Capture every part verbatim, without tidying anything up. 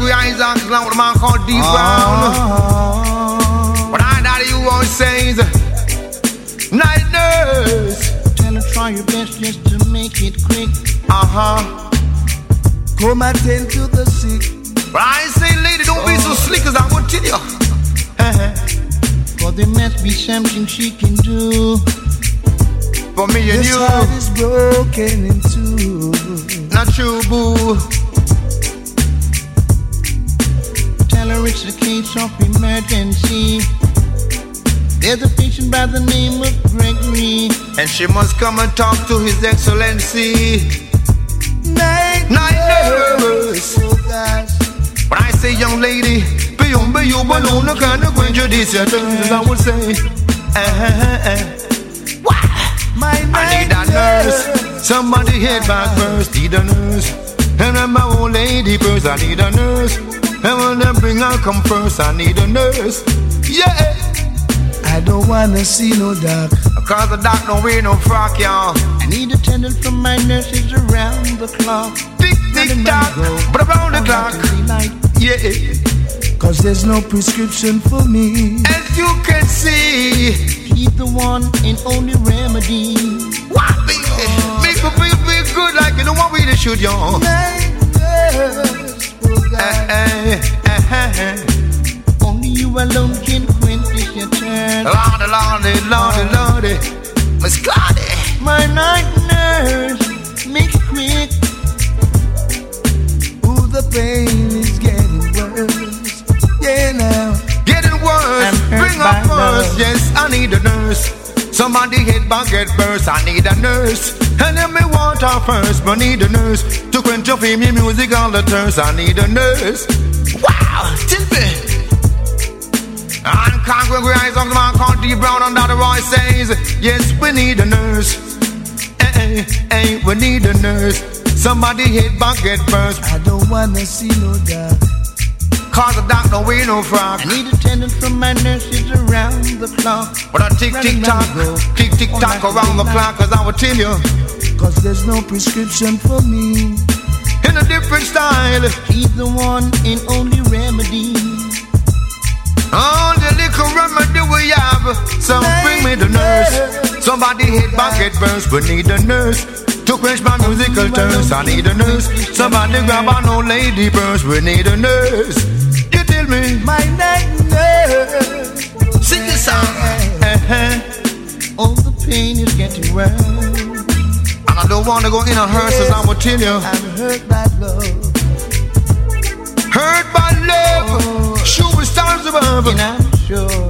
Gregory Isaacs, along with a man called D. Brown. Uh-huh. But I know you always say, night nurse. Tell her try your best just to make it quick. Uh-huh. Come attend to the sick. But I say, lady, don't oh. be so slick as I would tell you. For there must be something she can do. For me and this you. This heart is broken in two. Not true, boo. Tell her it's a case of emergency. There's a patient by the name of Gregory, and she must come and talk to His Excellency. Night, Night nurse. Oh gosh. When I say young lady, be you, be you, balloon, the kind of quench your as I would say. Uh-huh. My I need a nurse. Somebody head back first, need a nurse. And I'm my old lady first, I need a nurse. And when I bring her come first, I need a nurse. Yeah. I don't wanna see no doc, cause the doc don't wear no frock, y'all. I need attendance from my nurses around the clock. Tick, tick, tock, but around the clock. Yeah. Cause there's no prescription for me. As you can see, he's the one and only remedy. What, baby? Oh. Make me feel, feel good like you don't want me to shoot y'all. Uh, uh, uh, uh. Only you alone can quench your turn. Lordy, lordy, lordy, lordy, Miss Claudia. My night nurse, make it quick. Ooh, the pain is getting worse. Yeah, now getting worse. Bring up first. Yes, I need a nurse. Somebody hit bucket first. I need a nurse. And then me want her first, but need a nurse to quench your female music all the turns. I need a nurse. Wow, tell me. And Congress Rise on the man called D. Brown and Doctor Roy says, yes, we need a nurse. Hey, hey, we need a nurse. Somebody hit bucket first. I don't wanna see no doc, cause the doc don't wear no frock. I need attendance from my nurses around the clock. But I tick, tick, tock, tick, tick, tock around the clock, cause I will tell you. Cause there's no prescription for me. In a different style. He's the one and only remedy. All the little remedy we have. So bring me the nurse. Somebody hit bucket first. We need a nurse to quench my musical thirst. I need a nurse. Somebody grab an old lady first. We need a nurse. You tell me. My night nurse. Sing the song. Uh-huh. All the pain is getting worse. And I don't want to go in a hearse, yes, as I will tell you. I'm hurt by love. Hurt by love. Oh, shooting stars above. And I'm sure.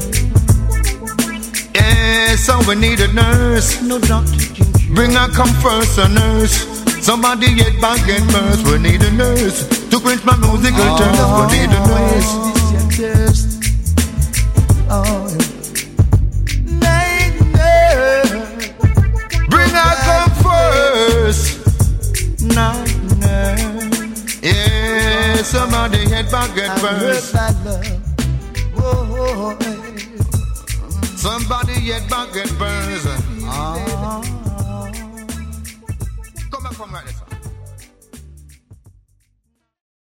Yeah, so we need a nurse. No doctor can cure. Bring her come first, a nurse. Somebody get back and first. We need a nurse to quench my musical oh, thirst. No, we need a nurse. This your thirst. Oh, night nurse. Bring her come first. Night nurse. Yeah, somebody get back and first. Oh, somebody get back and first. Oh. Come back from right.